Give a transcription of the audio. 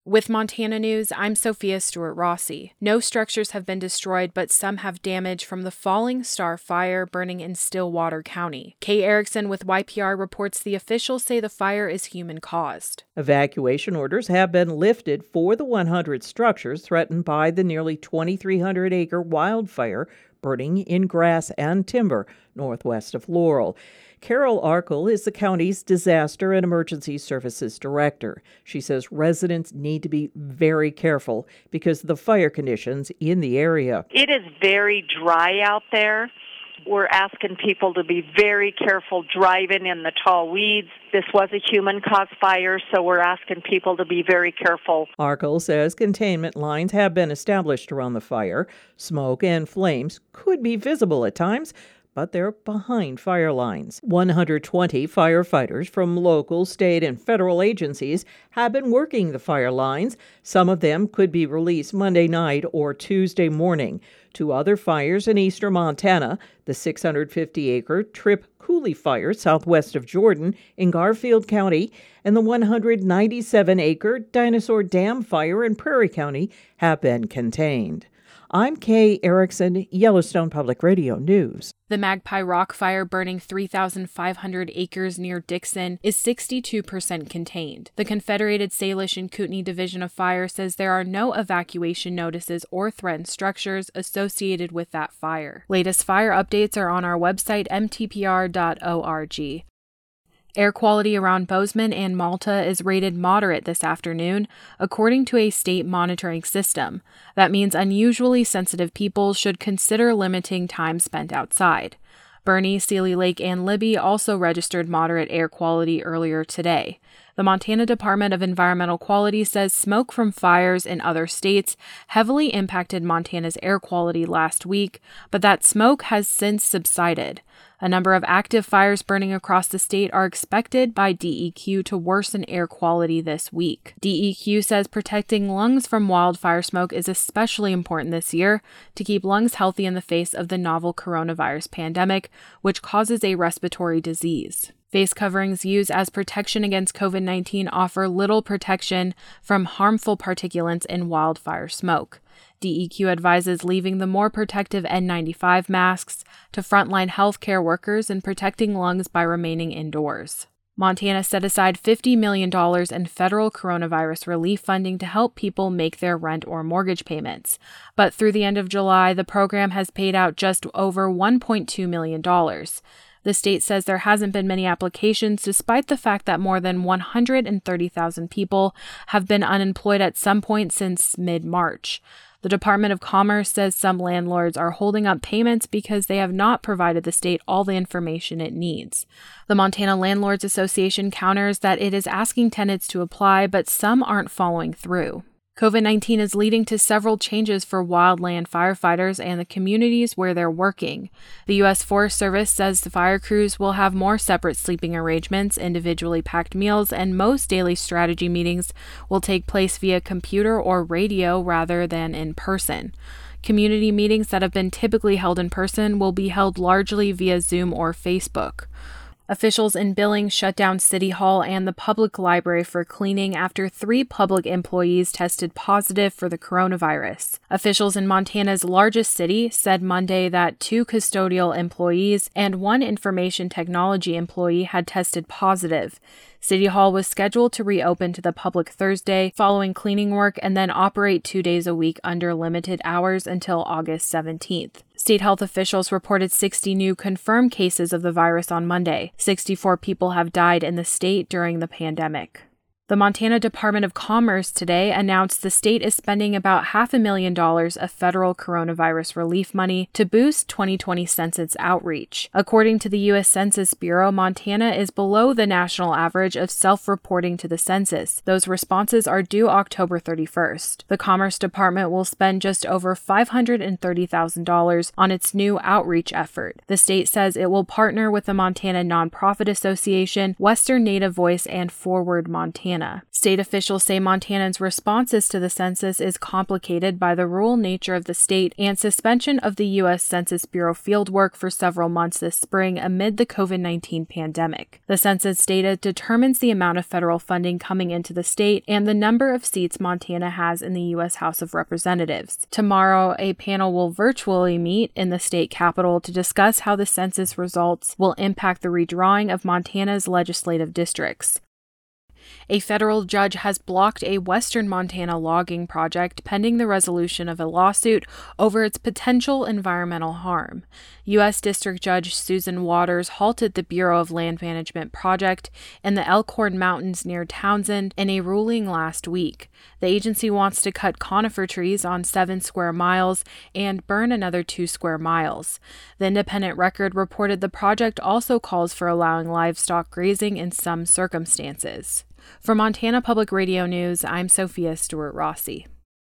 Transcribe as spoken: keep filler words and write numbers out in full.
With Montana News, I'm Sophia Stewart-Rossi. No structures have been destroyed, but some have damage from the Falling Star Fire burning in Stillwater County. Kay Erickson with Y P R reports the officials say the fire is human-caused. Evacuation orders have been lifted for the one hundred structures threatened by the nearly twenty-three hundred acre wildfire burning in grass and timber northwest of Laurel. Carol Arkell is the county's Disaster and Emergency Services Director. She says residents need to be very careful because of the fire conditions in the area. It is very dry out there. We're asking people to be very careful driving in the tall weeds. This was a human-caused fire, so we're asking people to be very careful. Arkell says containment lines have been established around the fire. Smoke and flames could be visible at times, but they're behind fire lines. one hundred twenty firefighters from local, state, and federal agencies have been working the fire lines. Some of them could be released Monday night or Tuesday morning. Two other fires in eastern Montana, the six hundred fifty acre Trip Coulee Fire southwest of Jordan in Garfield County and the one hundred ninety-seven acre Dinosaur Dam Fire in Prairie County, have been contained. I'm Kay Erickson, Yellowstone Public Radio News. The Magpie Rock Fire burning three thousand five hundred acres near Dixon is sixty-two percent contained. The Confederated Salish and Kootenai Division of Fire says there are no evacuation notices or threatened structures associated with that fire. Latest fire updates are on our website, m t p r dot org. Air quality around Bozeman and Malta is rated moderate this afternoon, according to a state monitoring system. That means unusually sensitive people should consider limiting time spent outside. Bernie, Seeley Lake, and Libby also registered moderate air quality earlier today. The Montana Department of Environmental Quality says smoke from fires in other states heavily impacted Montana's air quality last week, but that smoke has since subsided. A number of active fires burning across the state are expected by D E Q to worsen air quality this week. D E Q says protecting lungs from wildfire smoke is especially important this year to keep lungs healthy in the face of the novel coronavirus pandemic, which causes a respiratory disease. Face coverings used as protection against covid nineteen offer little protection from harmful particulates in wildfire smoke. D E Q advises leaving the more protective N ninety-five masks to frontline healthcare workers and protecting lungs by remaining indoors. Montana set aside fifty million dollars in federal coronavirus relief funding to help people make their rent or mortgage payments. But through the end of July, the program has paid out just over one point two million dollars. The state says there hasn't been many applications despite the fact that more than one hundred thirty thousand people have been unemployed at some point since mid-March. The Department of Commerce says some landlords are holding up payments because they have not provided the state all the information it needs. The Montana Landlords Association counters that it is asking tenants to apply, but some aren't following through. covid nineteen is leading to several changes for wildland firefighters and the communities where they're working. The U S Forest Service says the fire crews will have more separate sleeping arrangements, individually packed meals, and most daily strategy meetings will take place via computer or radio rather than in person. Community meetings that have been typically held in person will be held largely via Zoom or Facebook. Officials in Billings shut down City Hall and the public library for cleaning after three public employees tested positive for the coronavirus. Officials in Montana's largest city said Monday that two custodial employees and one information technology employee had tested positive. City Hall was scheduled to reopen to the public Thursday following cleaning work and then operate two days a week under limited hours until August seventeenth. State health officials reported sixty new confirmed cases of the virus on Monday. sixty-four people have died in the state during the pandemic. The Montana Department of Commerce today announced the state is spending about half a million dollars of federal coronavirus relief money to boost twenty twenty census outreach. According to the U S Census Bureau, Montana is below the national average of self-reporting to the census. Those responses are due October thirty-first. The Commerce Department will spend just over five hundred thirty thousand dollars on its new outreach effort. The state says it will partner with the Montana Nonprofit Association, Western Native Voice, and Forward Montana. Montana. State officials say Montana's responses to the census is complicated by the rural nature of the state and suspension of the U S Census Bureau fieldwork for several months this spring amid the COVID nineteen pandemic. The census data determines the amount of federal funding coming into the state and the number of seats Montana has in the U S House of Representatives. Tomorrow, a panel will virtually meet in the state capitol to discuss how the census results will impact the redrawing of Montana's legislative districts. A federal judge has blocked a western Montana logging project pending the resolution of a lawsuit over its potential environmental harm. U S District Judge Susan Waters halted the Bureau of Land Management project in the Elkhorn Mountains near Townsend in a ruling last week. The agency wants to cut conifer trees on seven square miles and burn another two square miles. The Independent Record reported the project also calls for allowing livestock grazing in some circumstances. For Montana Public Radio News, I'm Sophia Stewart-Rossi.